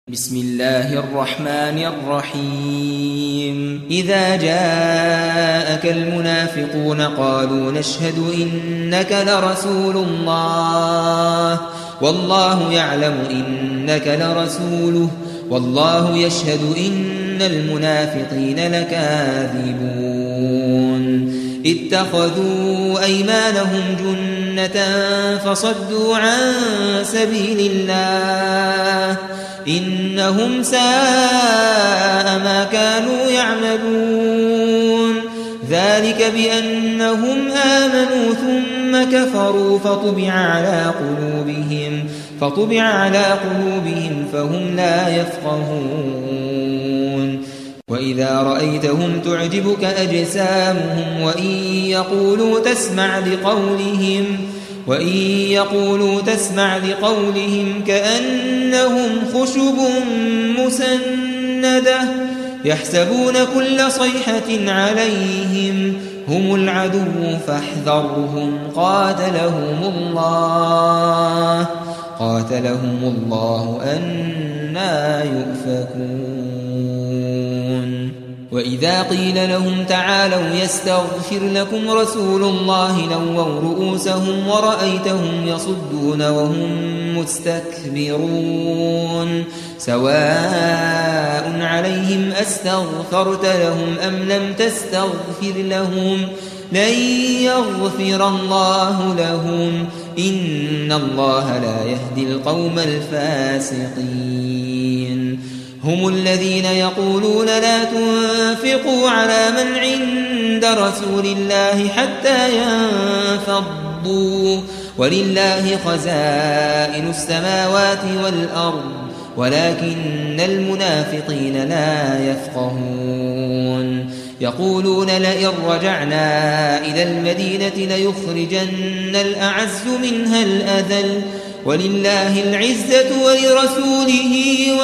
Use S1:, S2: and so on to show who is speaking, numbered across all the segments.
S1: بسم الله الرحمن الرحيم إذا جاءك المنافقون قالوا نشهد إنك لرسول الله والله يعلم إنك لرسوله والله يشهد إن المنافقين لكاذبون اتخذوا أيمانهم جنة فصدوا عن سبيل الله إنهم ساء ما كانوا يعملون ذلك بأنهم آمنوا ثم كفروا فطبع على قلوبهم فهم لا يفقهون وإذا رأيتهم تعجبك أجسامهم وإن يقولوا تسمع لقولهم كأنهم خشب مسندة يحسبون كل صيحة عليهم هم العدو فاحذرهم قاتلهم الله أنى يؤفكون وإذا قيل لهم تعالوا يستغفر لكم رسول الله لووا رؤوسهم ورأيتهم يصدون وهم مستكبرون سواء عليهم أستغفرت لهم أم لم تستغفر لهم لن يغفر الله لهم إن الله لا يهدي القوم الفاسقين هم الذين يقولون لا تنفقوا على من عند رسول الله حتى ينفضوا ولله خزائن السماوات والأرض ولكن المنافقين لا يفقهون يقولون لئن رجعنا إلى المدينة ليخرجن الأعز منها الأذل ولله العزة ولرسوله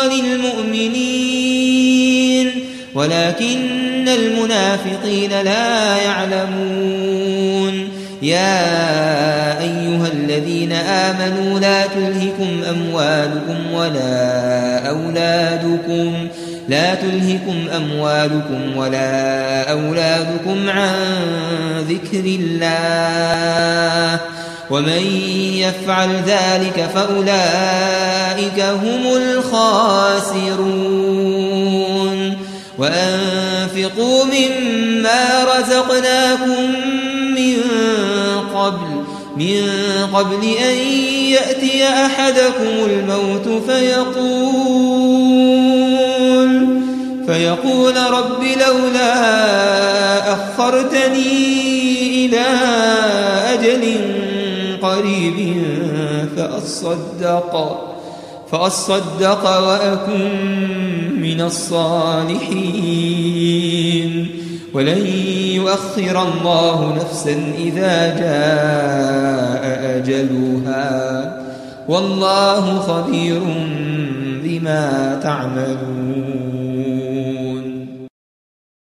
S1: وللمؤمنين ولكن المنافقين لا يعلمون يا أيها الذين آمنوا لا تلهكم أموالكم ولا أولادكم عن ذكر الله ومن يفعل ذلك فأولئك هم الخاسرون وأنفقوا مما رزقناكم من قبل أن يأتي أحدكم الموت فيقول رب لولا أخرتني إلى أجل قريب فأصدق وأكن من الصالحين ولن يؤخر الله نفسا إذا جاء أجلها والله خبير بما تعملون